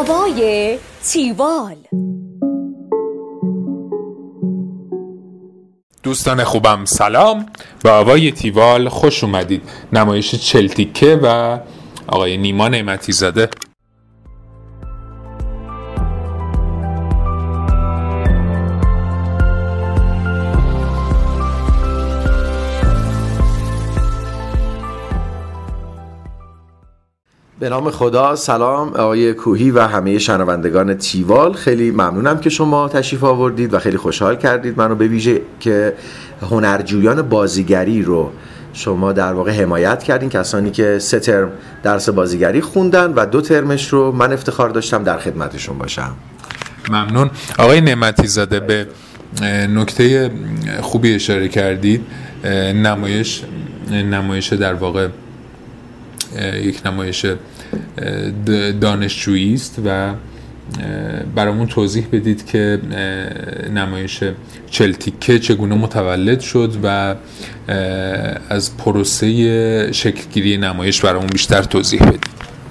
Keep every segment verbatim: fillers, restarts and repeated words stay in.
آوای تیوال. دوستان خوبم سلام، به آوای تیوال خوش اومدید. نمایش چهل تیکه و آقای نیما نعمتی زاده. به نام خدا. سلام آقای کوهی و همه شنوندگان تیوال، خیلی ممنونم که شما تشریف آوردید و خیلی خوشحال کردید منو، به ویژه که هنرجویان بازیگری رو شما در واقع حمایت کردین، کسانی که سه ترم درس بازیگری خوندن و دو ترمش رو من افتخار داشتم در خدمتشون باشم. ممنون. آقای نعمتی زاده، به نکته خوبی اشاره کردید. نمایش نمایش در واقع یک نمایش دانشجویی است و برامون توضیح بدید که نمایش چهل تیکه چگونه متولد شد و از پروسه شکلگیری نمایش برامون بیشتر توضیح بدید.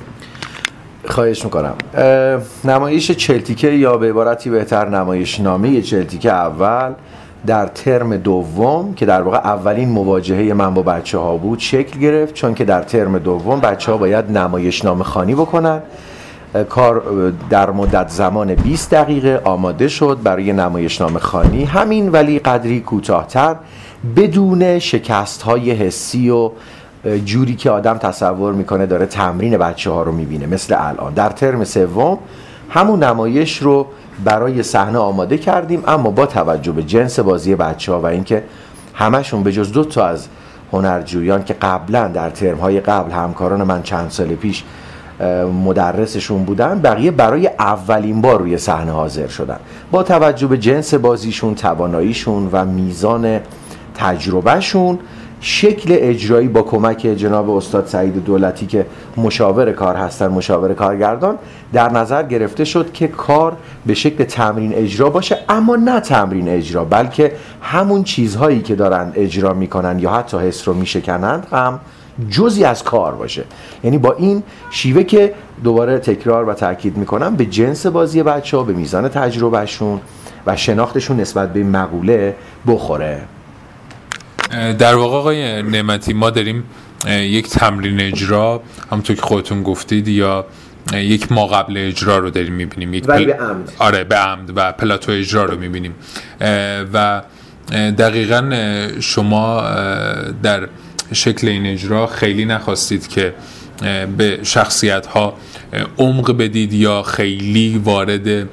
خواهش میکنم. نمایش چهل تیکه یا به عبارتی بهتر نمایشنامه چهل تیکه اول در ترم دوم که در واقع اولین مواجهه من با بچه ها بود شکل گرفت، چون که در ترم دوم بچه ها باید نمایشنامه خوانی بکنن. کار در مدت زمان بیست دقیقه آماده شد برای نمایشنامه خوانی، همین ولی قدری کوتاه‌تر، بدون شکست های حسی و جوری که آدم تصور میکنه داره تمرین بچه ها رو میبینه. مثل الان در ترم سوم همون نمایش رو برای صحنه آماده کردیم، اما با توجه به جنس بازی بچه‌ها و اینکه همشون به جز دو تا از هنرجویان که قبلا در ترم‌های قبل همکاران من چند سال پیش مدرسشون بودن، بقیه برای اولین بار روی صحنه حاضر شدن. با توجه به جنس بازیشون، تواناییشون و میزان تجربهشون، شکل اجرایی با کمک جناب استاد سعید دولتی که مشاور کار هستن، مشاور کارگردان، در نظر گرفته شد که کار به شکل تمرین اجرا باشه، اما نه تمرین اجرا، بلکه همون چیزهایی که دارن اجرا میکنن یا حتی حس رو میشکنند هم جزئی از کار باشه. یعنی با این شیوه که دوباره تکرار و تاکید میکنم به جنس بازی بچه‌ها، به میزان تجربهشون و شناختشون نسبت به مقوله بخوره. در واقع آقای نعمتی، ما داریم یک تمرین اجرا، همونطور که خودتون گفتید، یا یک ما قبل اجرا رو داریم میبینیم، یک پل... به عمد. آره به عمد و پلاتو اجرا رو میبینیم و دقیقاً شما در شکل این اجرا خیلی نخواستید که به شخصیت ها عمق بدید یا خیلی وارد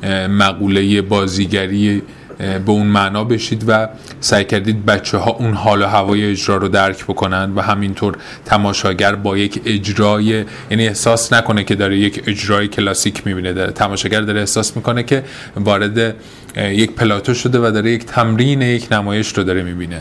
مقوله بازیگری به اون معنا بشید و سعی کردید بچه ها اون حال و هوای اجرا رو درک بکنن و همینطور تماشاگر با یک اجرای، یعنی احساس نکنه که داره یک اجرای کلاسیک میبینه، داره تماشاگر داره احساس میکنه که وارد یک پلاتو شده و داره یک تمرین یک نمایش رو داره میبینه.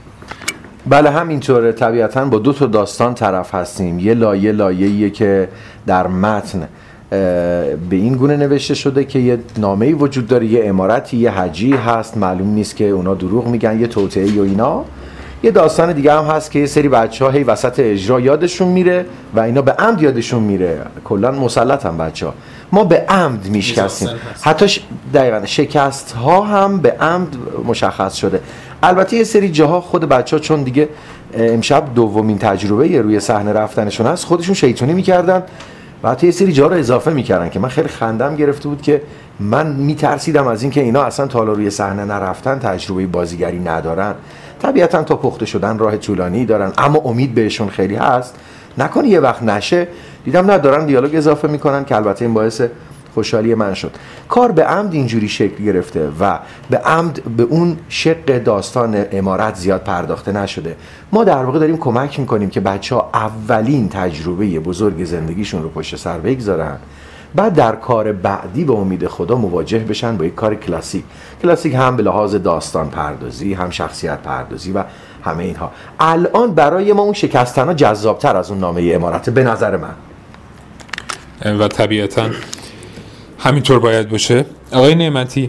بله همینطوره. طبیعتاً با دو تا داستان طرف هستیم. یه لایه لایه‌ایه که در متن به این گونه نوشته شده که یه نامه‌ای وجود داره، یه عمارتی، یه حجی هست، معلوم نیست که اونا دروغ میگن، یه توطئه‌ای و اینا. یه داستان دیگه هم هست که یه سری بچه‌ها هی وسط اجرا یادشون میره و اینا به عمد یادشون میره، کلاً مسلطن بچه‌ها. ما به عمد میشکستیم، حتی ش... دقیقاً شکست ها هم به عمد مشخص شده. البته یه سری جاها خود بچه‌ها چون دیگه امشب دومین تجربه روی صحنه رفتنشون هست، خودشون شیطونی میکردن و حتی یه سری جا رو اضافه میکردن که من خیلی خندم گرفته بود که من میترسیدم از این که اینا اصلا تا حالا روی صحنه نرفتن، تجربه بازیگری ندارن. طبیعتا تا پخته شدن راه طولانی دارن، اما امید بهشون خیلی هست. نکنه یه وقت نشه. دیدم نه، دارن دیالوگ اضافه میکنن که البته این باعث خوشحالی من شد. کار به عمد اینجوری شکل گرفته و به عمد به اون شق داستان عمارت زیاد پرداخته نشده. ما در واقع داریم کمک میکنیم که بچه‌ها اولین تجربه بزرگ زندگیشون رو پشت سر بگذارن، بعد در کار بعدی به امید خدا مواجه بشن با یک کار کلاسیک. کلاسیک هم به لحاظ داستان پردازی، هم شخصیت پردازی و همه اینها. الان برای ما اون شکستنا جذابتر از اون نامه عمارت به نظر من و طبیعتاً همینطور باید باشه. آقای نعمتی،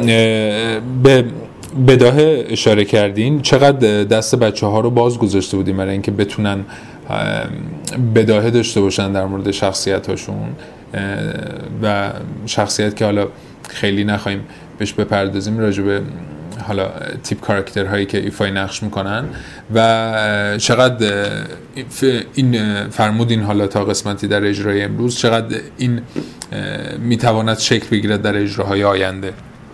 به بداهه اشاره کردین، چقدر دست بچه ها رو باز گذاشته بودیم برای اینکه بتونن بداهه داشته باشن در مورد شخصیت هاشون و شخصیت که حالا خیلی نخواهیم بهش بپردازیم راجع به حالا تیپ کاراکترهایی که ایفای نقش میکنن و چقدر این فرمودین حالا تا قسمتی در اجرای امروز چقدر این میتواند شکل بگیرد در اجراهای آینده.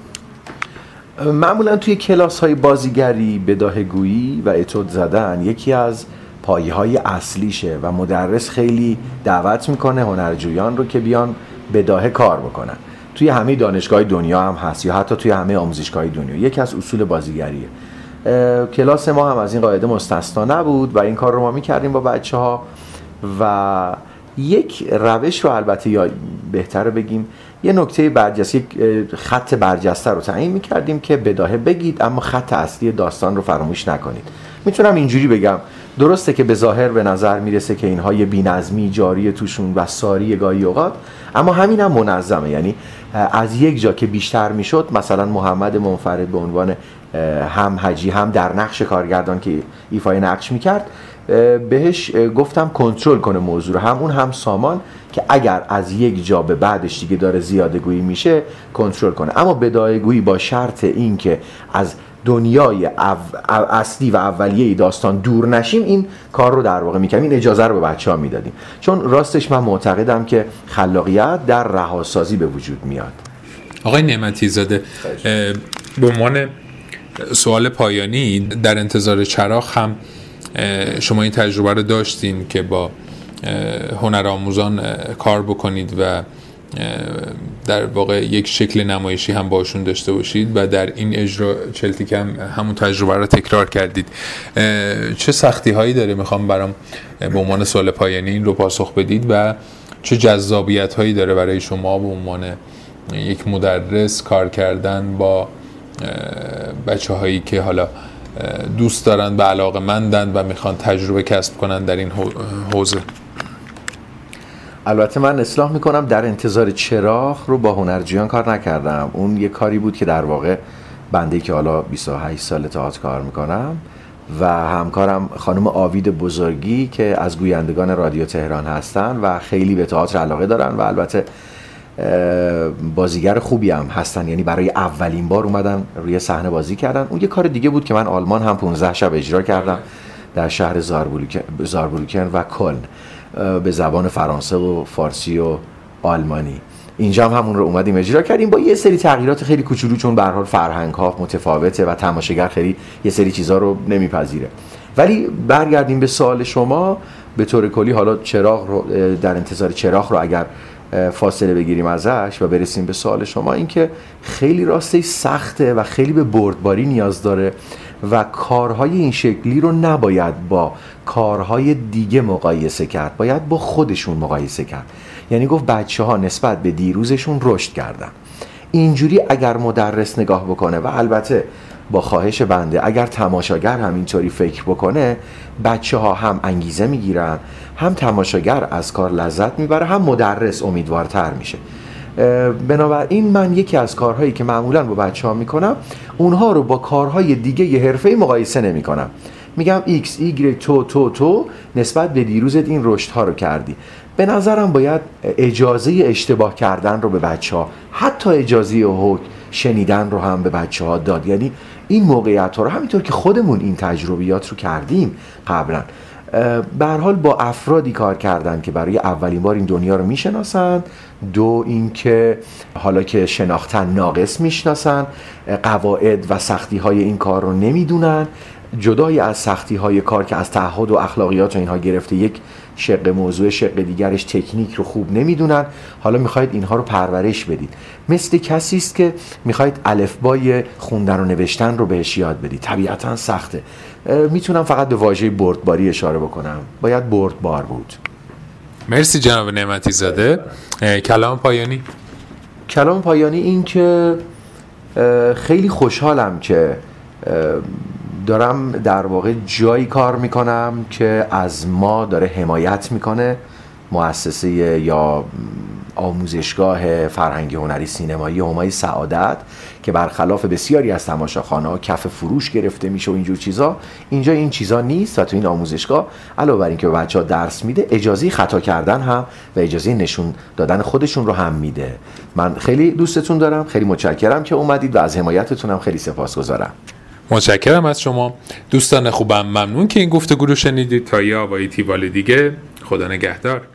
معمولا توی کلاس های بازیگری بداهه‌گویی و اتود زدن یکی از پایه های اصلیشه و مدرس خیلی دعوت میکنه هنرجویان رو که بیان بداهه کار بکنن. توی همه دانشگاه دنیا هم هست یا حتی توی همه آموزشگاه دنیا یکی از اصول بازیگریه. کلاس ما هم از این قاعده مستثنا نبود و این کار رو ما میکردیم با بچه ها و یک روش رو البته یا بهتره بگیم یه نکته برجسته، یک خط برجسته رو تعیین میکردیم که بداهه بگید اما خط اصلی داستان رو فراموش نکنید. میتونم اینجوری بگم درسته که به ظاهر به نظر میرسه که اینها یه بی‌نظمی جاری توشون و ساری گاهی اوقات، اما همین هم منظمه. یعنی از یک جا که بیشتر میشد مثلا محمد منفرد به عنوان هم حجی هم در نقش کارگردان که ایفای نقش میکرد بهش گفتم کنترل کنه موضوع رو، همون هم سامان که اگر از یک جا به بعدش دیگه داره زیاده گویی میشه کنترل کنه، اما بدایه گویی با شرط این که از دنیای او... اصلی و اولیه داستان دور نشیم این کار رو در واقع میکنیم، این اجازه رو به بچه ها میدادیم، چون راستش من معتقدم که خلاقیت در رهاسازی به وجود میاد. آقای نعمتی زاده، به عنوان سوال پایانی در انتظار چراغ هم شما این تجربه رو داشتین که با هنرآموزان کار بکنید و در واقع یک شکل نمایشی هم باشون داشته باشید و در این اجرا چلتیک هم همون تجربه رو تکرار کردید. چه سختی هایی داره؟ میخوام برام به عنوان سوال پایانی این رو پاسخ بدید و چه جذابیت هایی داره برای شما به عنوان یک مدرس کار کردن با بچه هایی که حالا دوست دارن و علاقه‌مندن و میخوان تجربه کسب کنن در این حوزه. البته من اصلاح میکنم در انتظار چراغ رو با هنرجویان کار نکردم، اون یه کاری بود که در واقع بنده که حالا بیست و هشت سال تئاتر کار میکنم و همکارم خانم آوید بزرگی که از گویندگان رادیو تهران هستن و خیلی به تئاتر علاقه دارن و البته بازیگر خوبی هم هستن، یعنی برای اولین بار اومدن روی صحنه بازی کردن. اون یه کار دیگه بود که من آلمان هم پانزده شب اجرا کردم در شهر زاربروکن و کلن به زبان فرانسه و فارسی و آلمانی. اینجا هم همون رو اومدیم اجرا کردیم با یه سری تغییرات خیلی کوچولو، چون به هر حال فرهنگ ها متفاوته و تماشاگر خیلی یه سری چیزا رو نمیپذیره. ولی برگردیم به سوال شما، به طور کلی حالا چراغ رو در انتظار چراغ رو اگر فاصله بگیریم ازش و برسیم به سوال شما، این که خیلی راستش سخته و خیلی به بردباری نیاز داره و کارهای این شکلی رو نباید با کارهای دیگه مقایسه کرد، باید با خودشون مقایسه کرد. یعنی گفت بچه ها نسبت به دیروزشون رشد کردن. اینجوری اگر مدرس نگاه بکنه و البته با خواهش بنده اگر تماشاگر هم اینطوری فکر بکنه، بچه ها هم انگیزه میگیرن، هم تماشاگر از کار لذت میبره، هم مدرس امیدوارتر میشه. بنابراین من یکی از کارهایی که معمولا با بچه ها میکنم اونها رو با کارهای دیگه ی حرفه‌ای مقایسه نمی کنم. میگم ایکس ایگرگ تو تو تو نسبت به دیروزت این رشد ها رو کردی. به نظرم باید اجازه اشتباه کردن رو به بچه ها، حتی اجازه حکم شنیدن رو هم به بچه ها داد. یعنی این موقعیت ها رو همینطور که خودمون این تجربیات رو کردیم قبلا، به هر حال با افرادی کار کردن که برای اولین بار این دنیا رو میشناسن، دو اینکه حالا که شناختن ناقص میشناسن، قواعد و سختی های این کار رو نمیدونن، جدای از سختی های کار که از تعهد و اخلاقیات و اینها گرفته یک شق موضوع، شق دیگرش تکنیک رو خوب نمیدونن، حالا میخواید اینها رو پرورش بدید. مثل کسی است که میخواید الفبای خوندن و نوشتن رو بهش یاد بدید، طبیعتا سخته. میتونم فقط به واژه بردباری اشاره بکنم، باید بردبار بود. مرسی جناب نعمتی زاده. کلام پایانی. کلام پایانی این که خیلی خوشحالم که دارم در واقع جایی کار میکنم که از ما داره حمایت میکنه، مؤسسه یا آموزشگاه فرهنگی هنری سینمایی همای سعادت که برخلاف بسیاری از تماشاخانه‌ها کف فروش گرفته میشه و اینجور چیزا، اینجا این چیزا نیست و تو این آموزشگاه علاوه بر اینکه به بچه‌ها درس میده، اجازه خطا کردن هم و اجازه نشون دادن خودشون رو هم میده. من خیلی دوستتون دارم، خیلی متشکرم که اومدید و از حمایتتون هم خیلی سپاسگزارم. متشکرم از شما دوستان خوبم، ممنون که این گفتگو رو شنیدید. تا یه آوای تیوال دیگه، خدا نگهدار.